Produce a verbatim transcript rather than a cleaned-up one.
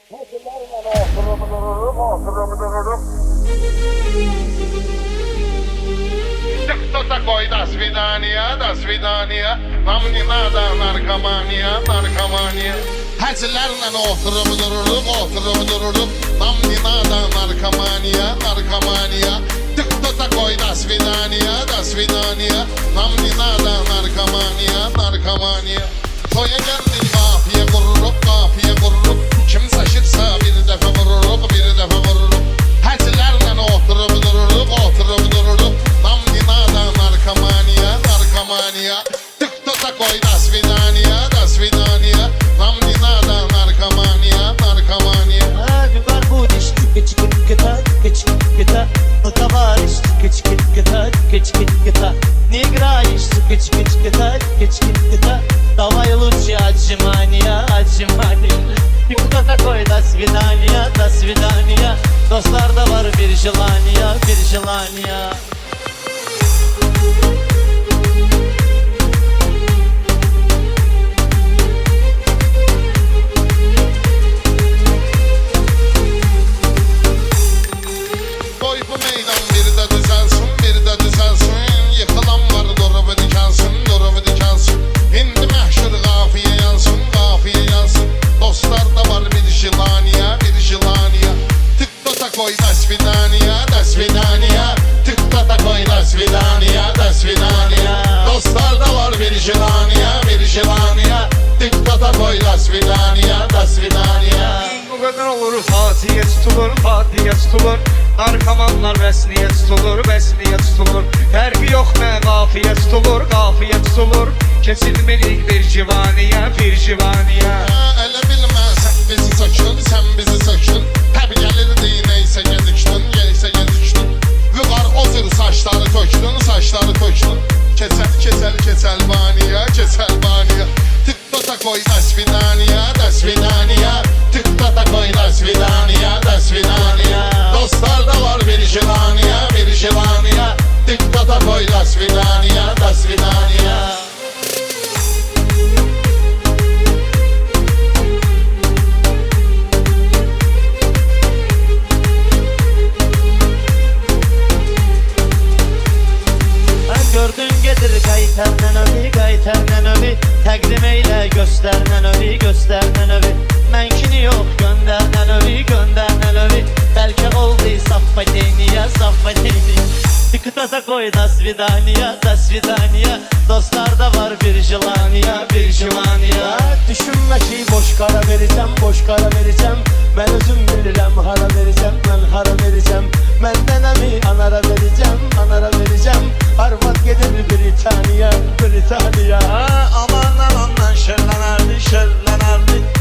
Кто такой до свидания, до свидания? Нам не надо наркомания, наркомания. Hacılarla oturup dururum, oturup dururum. Нам не надо наркомания, наркомания. Кто такой до свидания, до свидания? Нам не надо наркомания, наркомания. Toya geldik kafiye vururup, kafiye vururup. Kim saçırsa bir defa vururup, bir defa vururup. Hacılarla oturup dururum, oturup dururum. Нам не надо наркомания, наркомания. Кто такой до свидания, до свидания? Нам не надо наркомания, наркомания. Не барбудиш, чики чики та, чики чики та. Ну товарищ, чики чики чики та, чики чики чики та. Не играешь, чики чики чики та, чики чики чики та. Давай лучше отжимания, отжимания. И кто такой до свидания, до свидания? Dostlarda var bir желание, bir желание. Boy bu meydan bir de düzelsin, bir de düzelsin. Yıkılan var durumu dikensin, durumu dikensin. İndi məhşur kafiye yansın, kafiye yansın. Dostlarda var bir желание, bir желание. Tıkta takoy до свидания, до свидания. Tıkta takoy до свидания, до свидания. Dostlarda var bir желание, bir желание. Tıkta takoy до свидания, до свидания. Bu kadar olur Fatih'e tutulur, Fatih'e tutulur. Narkomanlar vesniye tutulur, vesniye tutulur. Terbi yok ne kafiye tutulur, kafiye tutulur. Kesilmelik bir civaniye, bir civaniye. Elə bilmə sən bizi sökün, sən bizi sökün. Təbi gəlirdi neysə gedikdin, neysə gedikdin. Vüqar o cür saçları tökdün, saçları tökdün. Keçəl, keçəl, keçəl vaniyə, keçəl vaniyə. Tıkta takoy до свидания, до свидания. Tıkta takoy до свидания, до свидания. Dostlarda var bir желание, bir желание. Tıkta takoy до свидания, до свидания. Gördün gedir qaytardan övi, qaytardan övi. Təqdim eylə göstərdən övi, göstərdən övi. Mənkini yox göndərdən övi, göndərdən övi. Bəlkə oldu saffateyniyə, saffateyniyə. Tıkta takoy до свидания, до свидания. Dostlarda var bir желание, bir желание. Düşünmə ki boş qara verəcəm, boş qara verəcəm. Mən özüm bilirəm hara verəcəm, mən hara verəcəm. Məndən əmi anara verəcəm, anara verəcəm. Arvad gedir Britaniya, Britaniya. Ha, aman aman şerlenerdi, şerlenerdi.